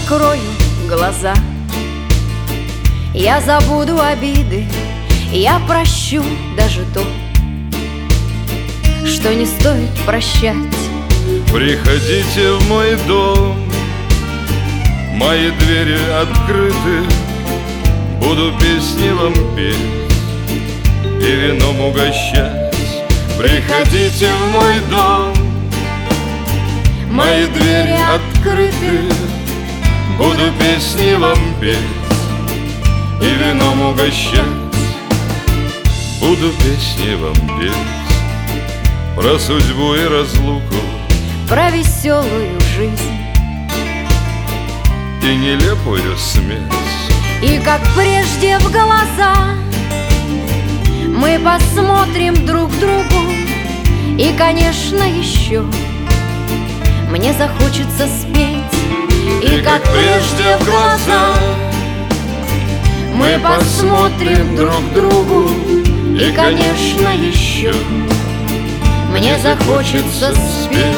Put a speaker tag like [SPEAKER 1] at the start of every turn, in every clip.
[SPEAKER 1] закрою глаза, я забуду обиды, я прощу даже то, что не стоит прощать.
[SPEAKER 2] Приходите в мой дом, мои двери открыты, буду песни вам петь и вином угощать. Приходите в мой дом, мои двери открыты, буду песни вам петь и вином угощать. Буду песни вам петь про судьбу и разлуку,
[SPEAKER 1] про веселую жизнь
[SPEAKER 2] и нелепую смерть.
[SPEAKER 1] И как прежде в глаза мы посмотрим друг другу, и, конечно, еще мне захочется спеть.
[SPEAKER 2] И как прежде в глаза мы посмотрим друг другу, и, конечно, еще мне захочется спеть.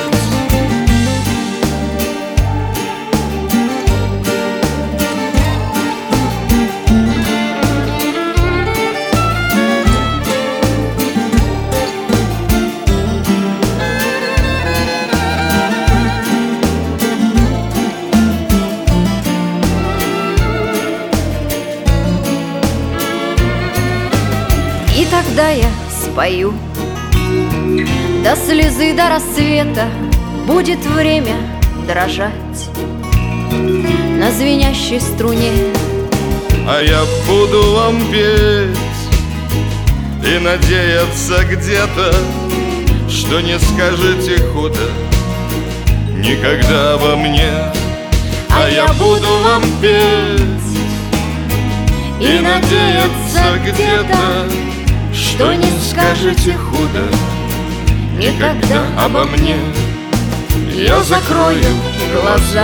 [SPEAKER 1] И тогда я спою до слезы, до рассвета. Будет время дрожать на звенящей струне.
[SPEAKER 2] А я буду вам петь и надеяться где-то, что не скажете худо никогда обо мне. А я буду вам петь и надеяться где-то, что не скажете худо никогда обо мне. Я закрою глаза,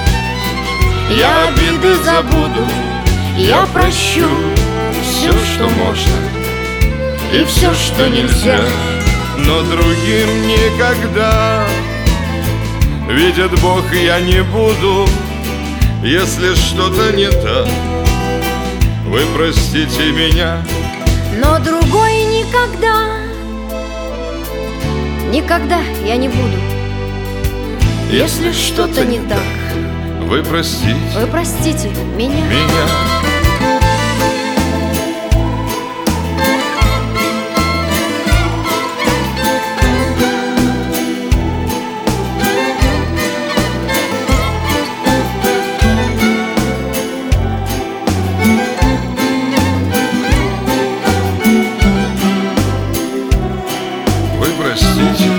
[SPEAKER 2] я обиды забуду, я прощу все, что можно, и все, что нельзя. Но другим никогда, видит Бог, я не буду. Если что-то не так, вы простите меня.
[SPEAKER 1] Но другой никогда, никогда я не буду. Если что-то не так,
[SPEAKER 2] вы простите
[SPEAKER 1] меня.
[SPEAKER 2] Вы простите